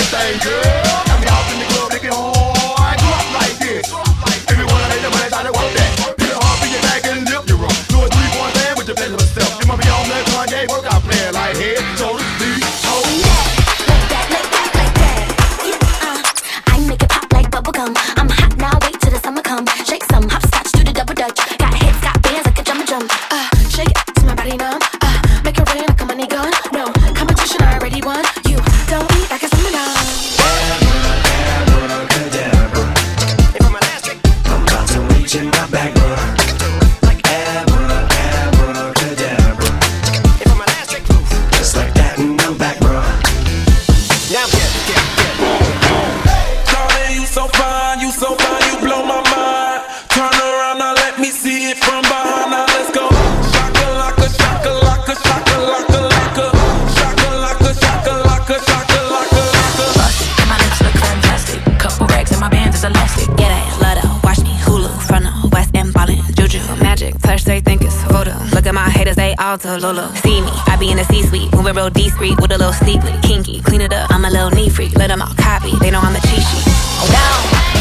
thing, girl. Got me off in the club, make it hard. Drop like this. Everyone I hate the money, try to work that. Hit it hard, bring it back and lift your rope. Do a 3-point land with your pleasure self. You might be on that Kanye workout plan like head, shoulders, knees, toes. I make it pop like bubblegum. I'm hot now, wait till the summer come. Shake some hopscotch, do the double dutch. Got hits, got bands like a drum. Shake it to my body numb. Make it rain like a money gun. No competition, I already won. You don't eat like a summer done. If I'm elastic, I'm about to reach in my back, bro. Like abracadabra. If I'm elastic, just like that, and I'm back, bro. Yeah, I'm good. Darling, you so fine, you blow my mind. Turn around now, let me see it from behind. Now let's go. Shaka-laka, shaka-laka, shaka-laka, laka. Shaka-laka, shaka-laka, shaka-laka, laka. Bust, and my lips look fantastic. Couple racks and my bands is elastic. Get it, let out, watch me Hulu from the west and ballin'. Juju, magic, touch, they think it's voodoo. Look at my haters, they all to Lulu. See me, I be in the C-suite, moving real discreet with a little sleepy, kinky. Clean it up, I'm a little knee freak. Let them all copy, they know I'm the cheat sheet. Oh, down.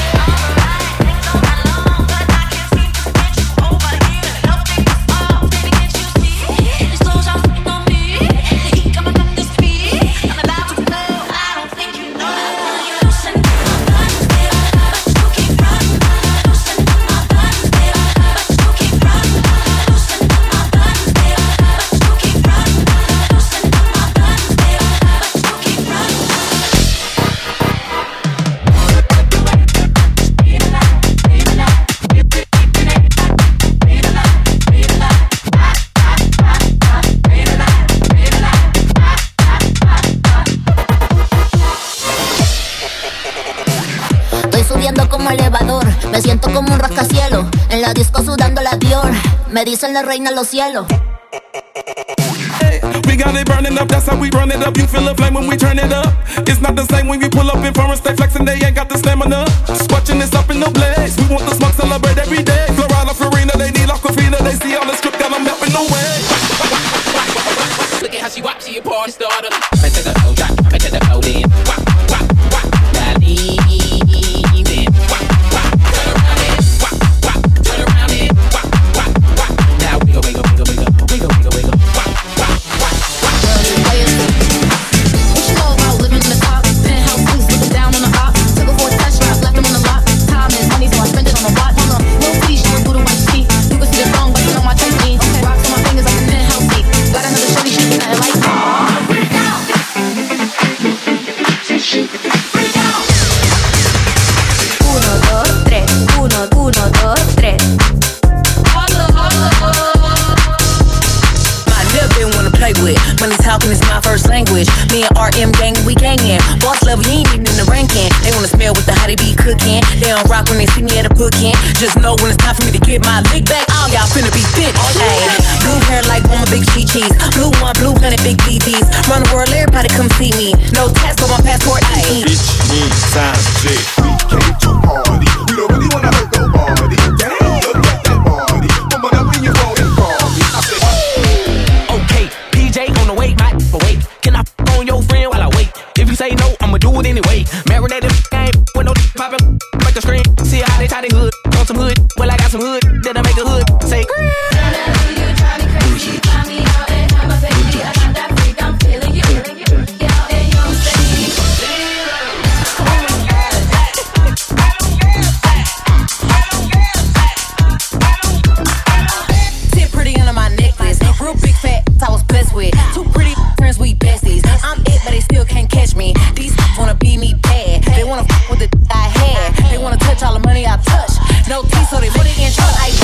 Como elevador, me siento como un rascacielos. En la disco sudando la Dior. Me dicen la reina de los cielos. Hey, we got it burning up, that's how we run it up. You feel the flame when we turn it up. It's not the same when we pull up in foreign, stay flexing, they ain't got the stamina. Squatching this up in the blaze. We want the smoke, celebrate every day. Florida, Farina, they need Aquafina. They see all the script, got them helping the way. Look at how she walks, she a party starter. I take the whole drop, I take the whole in. Wop, wop, wop, now leave it. Wop, wop, turn around it. Wop, wop, turn around it. Wop, wop, wop. Now wiggle, wiggle, wiggle, wiggle, wiggle, wiggle, wiggle. Wop, wop, wop, wop. What you know about living in the top? Penthouse suites, looking down on the op. Took her for a test drive, left him on the lot. Time is money, so I spend it on the watch. On the little t-shirt, Buddha white sheet. You can see the thong, but you know my tight jeans. Rocks on my fingers like a penthouse seat. Got another shorty, she ain't nothing like me. Uno, dos, tres. Uno, dos, tres. My lip didn't wanna play with. Money talking is my first language. Me and RM gang, we gangin'. Boss level, you ain't even in the ranking. They wanna smell what the hottie be cooking. They don't rock when they see me at a booking. Just know when it's time for me to get my lick back, all y'all finna be fit. Ayy, blue hair like on my big cheese. Blue one, blue honey, big BBs. Run the world, everybody come see me. No tax on my passport, ayy. Bitch, me, time, shit. We came to party. We don't really wanna hurt nobody. Damn, look at that body. Woman, up when you phone and call me. I said, Okay, PJ on the way, Mike, but wait. Can I on your friend while I wait? If you say no, I'ma do it anyway. Marinated game with no poppin', make the screen. See how they tie the hood, on some hood. Well, I got some hood, then I make the hood say. Tip pretty under my necklace. Real big fat I was blessed with. Two pretty friends, we besties. I'm it, but they still can't catch me. These wanna be me bad. They wanna fuck with the I had. They wanna touch all the money I touch. No teeth, so they put it in trust. I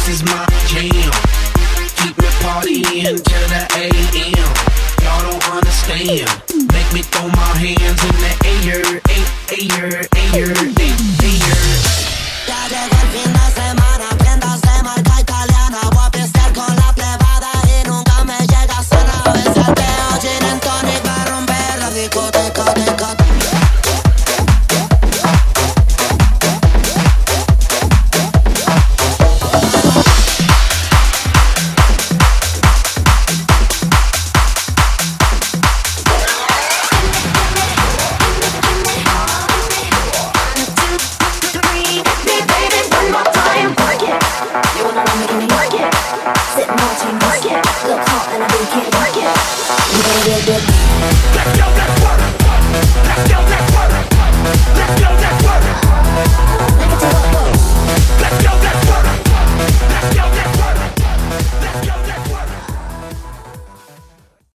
this is my jam. Keep me partying till the AM. Y'all don't understand. Make me throw my hands in the air, air, air, air. Ya llegó el fin de semana, prendas de marca italiana. Voy a pistear con la plebada y nunca me llega sana. A veces alteo gin and tonic para romper la discoteca. Sit and watch and work it. Look hot and I be can't work it. You better get